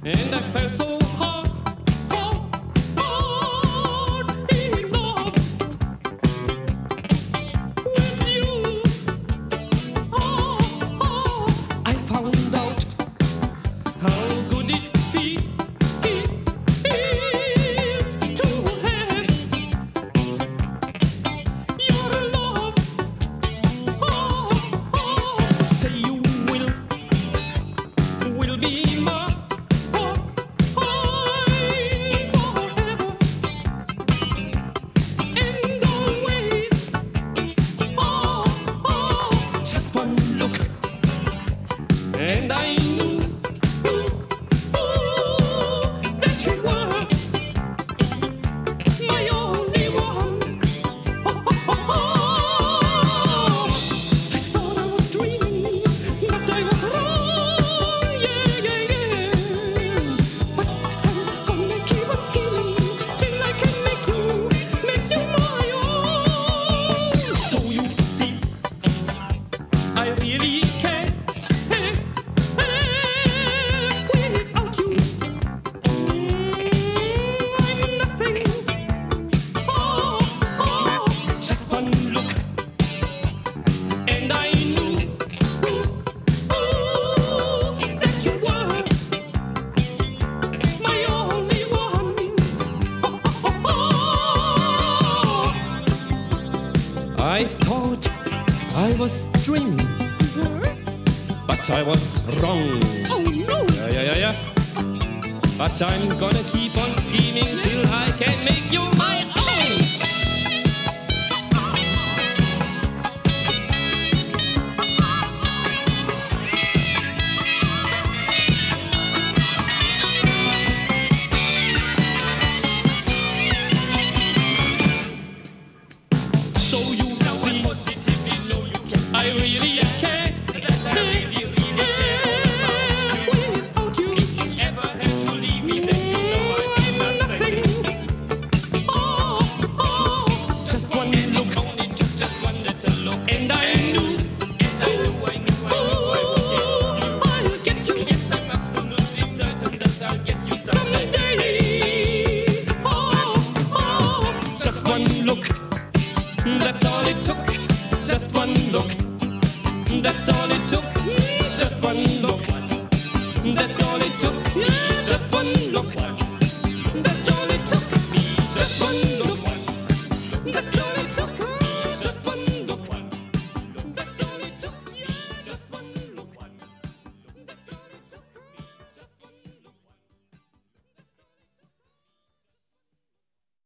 and I felt so hard, hard in love with you. I found out how good it feels to have your love. Say you will be mine forever and always. Just one look, and I knew that you were my only one. I thought I was dreaming, but I was wrong. Yeah, yeah, yeah. But I'm gonna keep on scheming till I can make you my own. So you see, I really can't without you. I'm nothing. Just one look, and I knew that you were my only one. I thought I was dreaming, but I was wrong. Oh no! Yeah. But I'm gonna keep on scheming till I can make you my own. So you see, I really care. Without you, if you ever had to leave me, then you know I'd be nothing. Just one look, only took just one little look, and I knew I would get you. Yes, I'm absolutely certain that I'll get you someday. Just one look, that's all it took. Just one look, that's all it took.